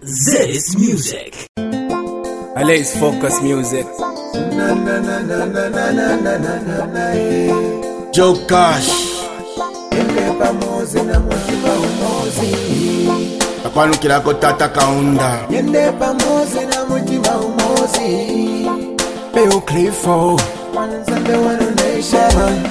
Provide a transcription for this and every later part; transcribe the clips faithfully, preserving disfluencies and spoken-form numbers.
This music. Let's focus music. Joe Cash. Akwanu kilako Tata Kaunda. Yende pamozi na mutima umozi. Peo Cliffo. Wanzambe wanu nation.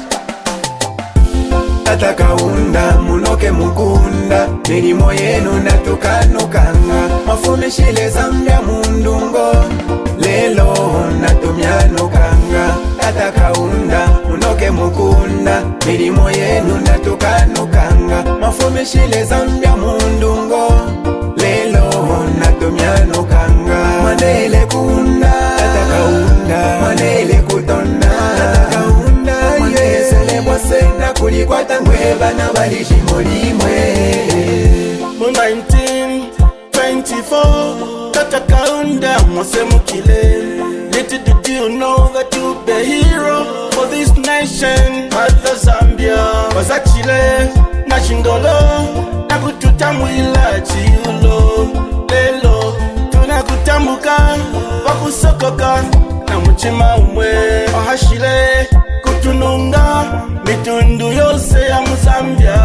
Tata Kaunda munoke mukunda. Milimo yenu natukanukanga. Mafumishile Zambia mundungo. Lelo natumianukanga. Tata Kaunda munoke mukunda. Milimo yenu natukanukanga. Mafumishile Zambia mundungo. Lelo natumianukanga. Manele kunda Tata Kaunda. Manele kutona Tata Kaunda. Manele selebwa sena kulikwata ngweba na balishi molimwe. nineteen twenty-four Tata Kaunda mwase mukile. Little did you know that you be a hero for this nation. Mother Zambia wasachile na shindolo na kututamwila chiulo. Lelo tunakutambuka wakusokoka na muchima umwe. Wahashile kutununga mitundu yose ya Muzambia.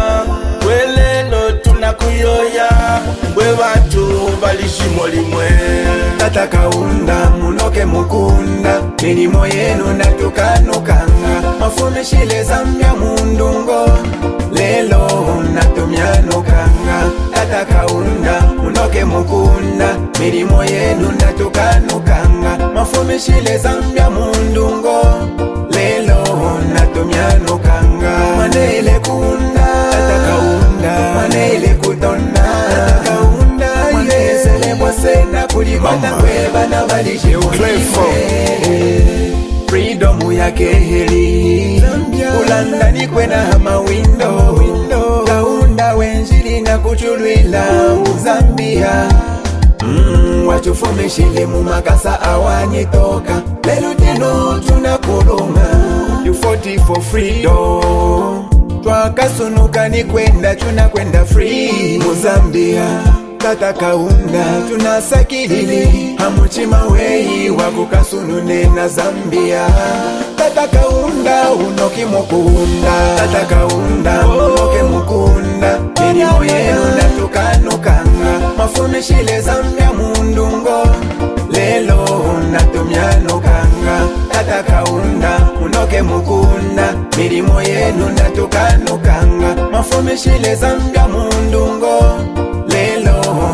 Welelo tunakuyoya we watu balishimo limwe. Tata Kaunda munoke mukunda. Milimo yenu natukanukanga. Mafumishile Zambia mundungo. Lelo natumianukanga. Tata Kaunda munoke mukunda. Milimo yenu natukanukanga. Mafumishile Zambia mundungo. Lelo natumianukanga. Manele kunda Tata Kaunda. Manele kutona Tata Kaunda. Manele selebwa sena kulikwata kweba na balishi molimwe. Freedom yake heli Ulanda ni kwena hama window. Kaunda wenjili na kuchulwila Muzambia. Mm, wachufumishile mumakasa awanyitoka. Lelo tino tunakulunga. You fought for freedom. Twakasunuka ni kwenda tunakwenda free Muzambia. Tata Kaunda tunasakilili. Hamuchima wei wakukasunune na Zambia. Tata Kaunda unoki mukunda. Tata Kaunda unoke mukunda. Milimo yenu natukanukanga. Mafumishile Zambia mundungo. Lelo natumianukanga. Tata Kaunda unoke mukunda. Milimo yenu natukanukanga. Mafumishile Zambia mundungo. Lelo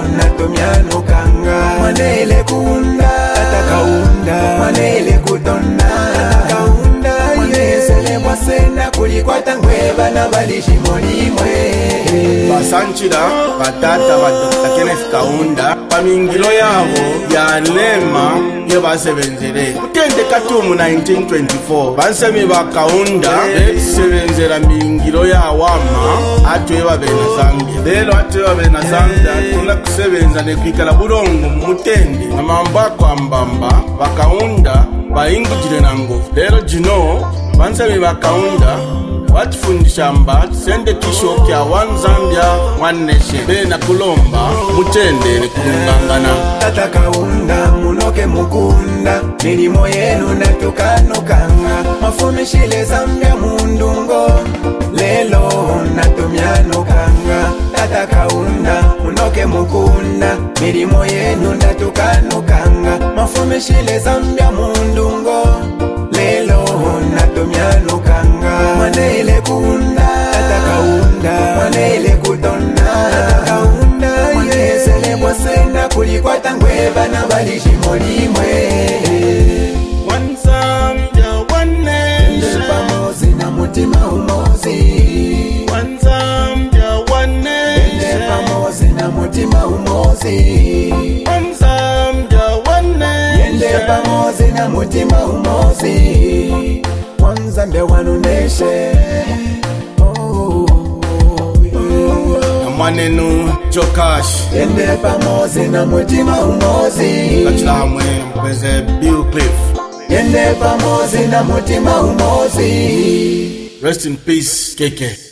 natumianukanga. Manele kunda Tata Kaunda. Manele kutona Tata Kaunda. Manele selebwa sena kulikwata ngweba na balishi molimwe. Basanchira batata ba Doctor Kenneth Kaunda pamingilo yabo ya nema ye basebenzere kutende katumu nineteen twenty-four bansemi ba Kaunda besebenzera mingilo ya wama atwe babena Zambia. Lelo atwe babena Zambia tuna kusebenza ne kwikala bulongo mutende na mambako ambamba ba Kaunda bayingujire nango. Lelo jino bansemi ba Kaunda watufundisha mba sende kisho kya one Zambia one nation. Bena kulomba mutende ni kulungangana. Tata Kaunda munoke mukunda. Milimo yenu natukanukanga. Mafumishile Zambia mundungo. Lelo natumianukanga. Tata Kaunda munoke mukunda. Milimo yenu natukanukanga. Mafumishile Zambia mundungo. Lelo natumianukanga. Manele kunda Tata Kaunda. Manele kutona Tata Kaunda. Manele selebwa sena kulikwata ngweba na balishi molimwe. One Zambia, one nation. Pamozi na mutima umozi. One Zambia, one nation. Pamozi na mutima umozi. One Zambia, one nation. Yende pamozi na mutima umozi. One Zambia, one nation. Oh, Na manenu Joe Cash. yende pamozi na mutima umozi. Kachila hamwe mpeze Bill Cliff. Yende pamozi na mutima umozi. Rest in peace, K K.